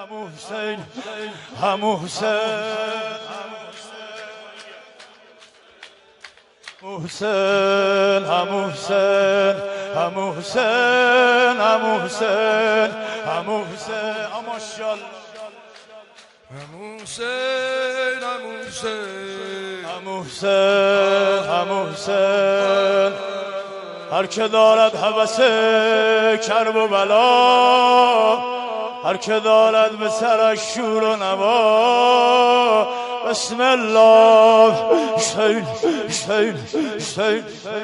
همو حسین همو حسین حسین همو حسین همو حسین همو حسین همو حسین ماشاءالله همو حسین همو حسین همو حسین همو حسین هر که دارد هوس کرب و بلا، هر که دارد به سرش شور و نوا، بسم الله حسین حسین حسین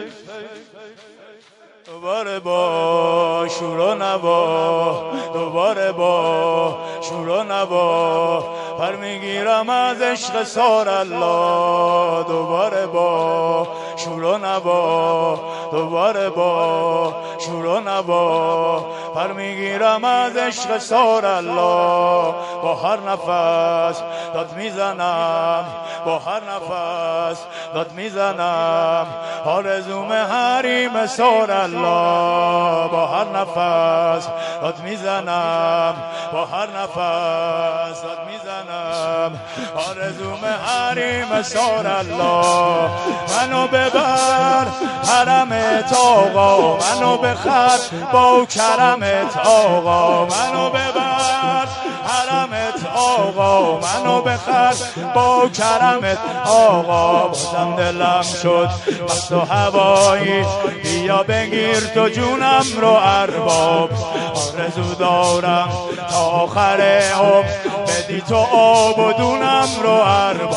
دوباره با شور و نوا، دوباره با شور و نوا پر میگیرم از عشق سار الله، دوباره با شور و نوا، دوباره با شور و نوا پر میگیرم از عشق سار الله. با هر نفس داد میزنم، با هر نفس داد میزنم آرزوم حریم سار الله. با هر نفس داد میزنم، با هر نفس داد میزنم آرزوم حریم سار الله. منو ببر حرمت آقا، منو بخر با کرمت آقا، منو ببر حرمت آقا، منو بخر با کرمت آقا. بازم دلم شد مست و هوایی، بیا بگیر تو جونم رو ارباب. آرزو دارم تا آخر عمر بدی تو آب و دونم رو ارباب.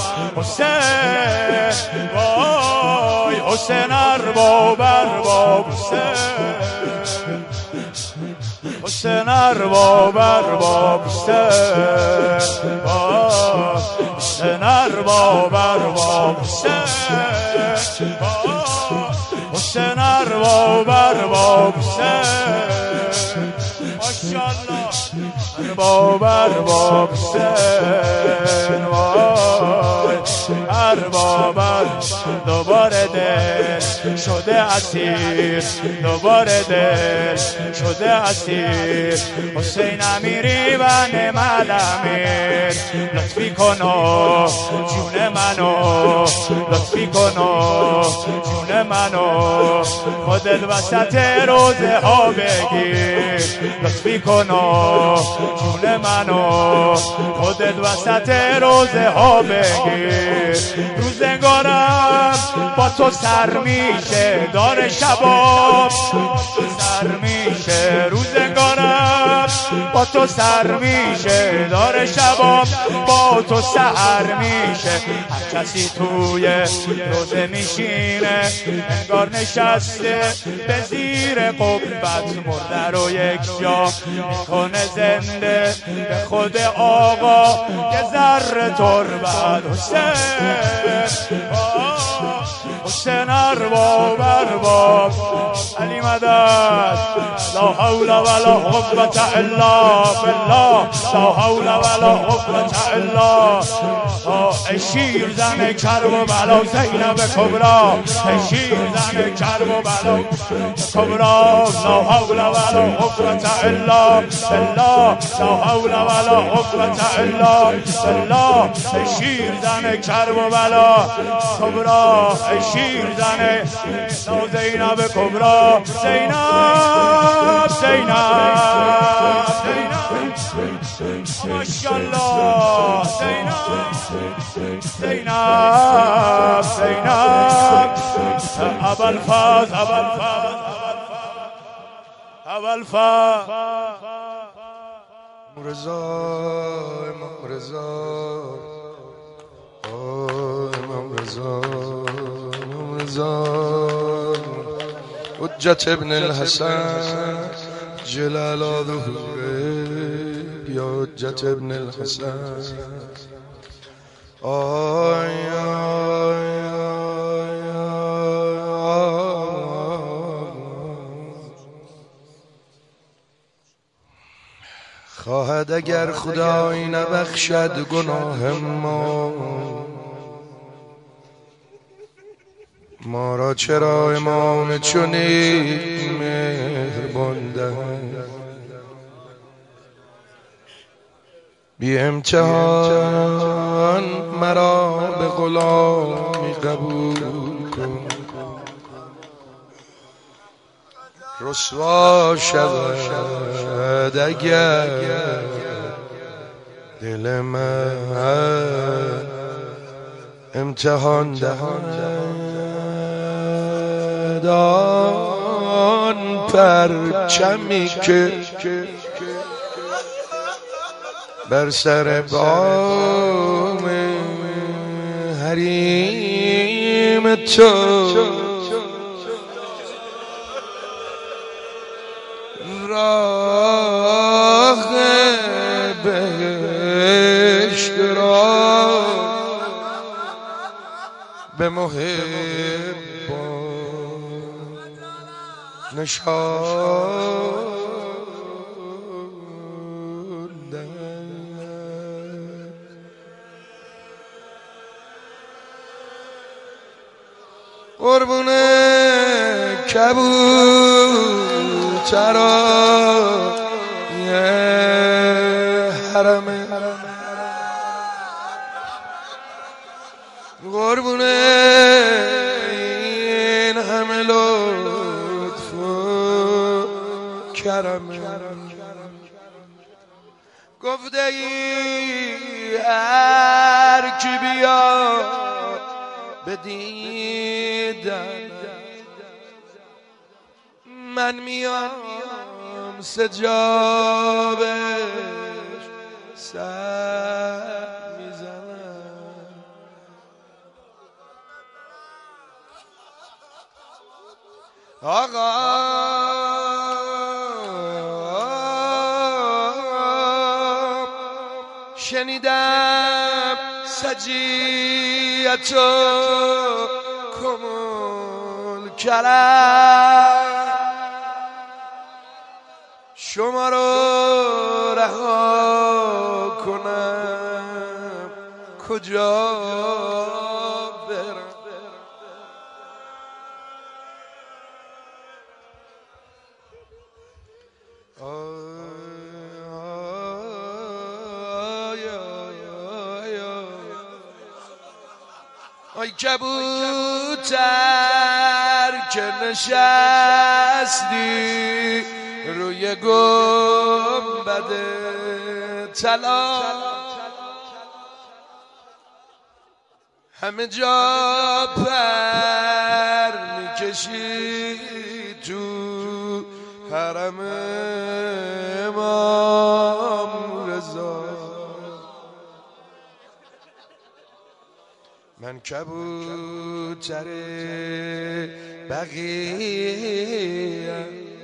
حسین وای حسین ارباب ارباب حسین حسین ارباب ارباب حسین حسین ارباب ارباب حسین حسین ارباب ارباب حسین ماشاءالله ارباب ارباب حسین ارباب دوباره دل شده اسیر، دوباره دل شده اسیر. حسین امیری و نعمت امیر لطفی کنو جون منو، لطفی کنو جون منو خودت وسط روزه ها بگیر. لطفی کنو جون منو خودت وسط روزه ها بگیر. روزگارم با تو سر میشه دار شباب سر میشه، روزگارم با تو سر میشه دار شباب با تو سحر میشه. هر کسی توی روزه میشینه انگار نشسته به زیر قبت، مرده رو یک جا میکنه زنده به خود آقا یه ذره تربت. حسین حسین ارباب ارباب علی مدد لا حول ولا قوة الا بالله، لا حول ولا قوة الا. ای شیر زن کرب و بلا زینب کبرا، ای شیر زن کرب و بلا کبرا، لا حول ولا قوة الا بالله، لا حول ولا قوة الا بالله. ای شیر زن کرب و بلا کبرا، ای شیر زن زینب کبرا، زینب زینب ماشاءالله زینب زینب زینب ابوالفضل ابوالفضل ابوالفضل رضا امام رضا امام رضا امام رضا حجت ابن الحسن جلال ظهوره یا حجت ابن الحسن. آی آی خواهد اگر خدایی نبخشد گناه ما را چرا امام چنین مهربان دهد. بی امتحان مرا به غلامی قبول کن، رسوا شود اگر دل من امتحان دهد. آن پرچمی که بر سر بام حریم تو راه بهشت را به محبان نشان قربون کبوترای حرمه، قربون این همه لطف و کرمه. گفته ای هر کی بیا بدیدن من میام سجابش سر میزنم. آقا شنیدم سجیتو کمول کرد، شما رو رها کنم کجا برم. آی کبوتر که نشستی روی گنبد طلا، همه جا پر میکشی تو حرم امام رضا. من کبوتر بقیه‌ام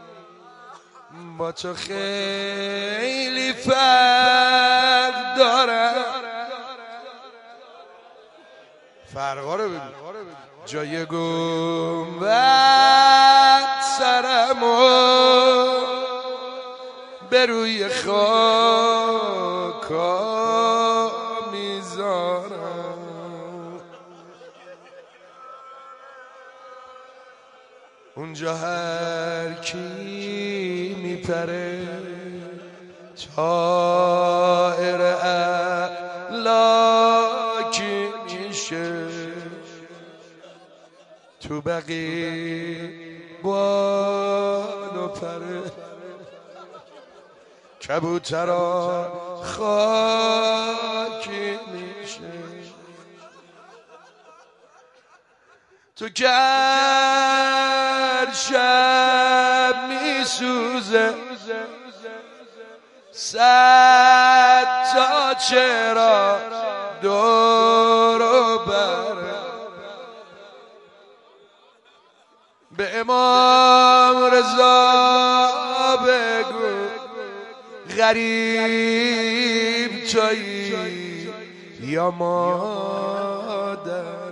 با تو خیلی فرق دارم. فرقا رو ببین، جای گنبد سرمو به روی خاکا میذارم. اونجا هر کی میپره طائر الاکی میشه، تو بقیه بالو پره کبوترا خاکی میشه. تو گر شب میسوزه صد تا چرا دور و بره، به امام رضا بگو غریب تویی یا مادر.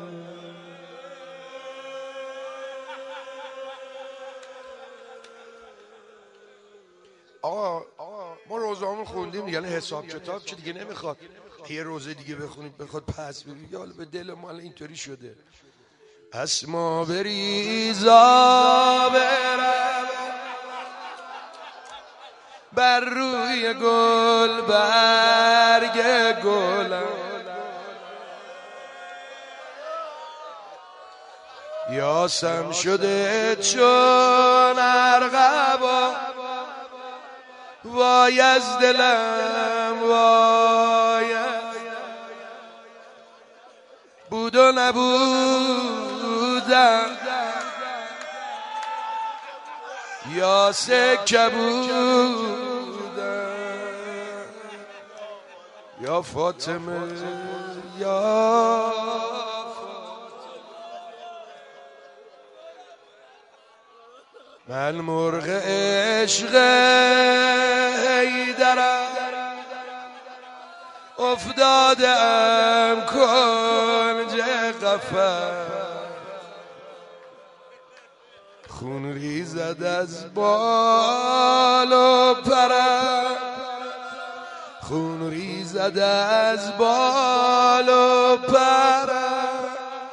آقا ما روزهامون خوندیم، یعنی حساب کتاب چه دیگه نمیخواد یه روزه دیگه بخونیم بخواد پس بگیم. یا به دل ما اینطوری شده اسما بریزا برم بر روی گل برگ گلم یاسم شده چون ارغبا وای از دلم وای بود و نبودم یا سکه بودم یا فاطمه یا من مرغ عشق حیدرم افتادم کنج قفس خون ریزد از بال و پرم خون ریزد از بال و پرم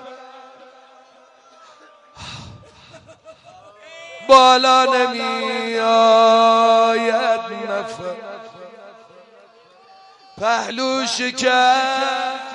بالا نمی آید نفر پهلو شکر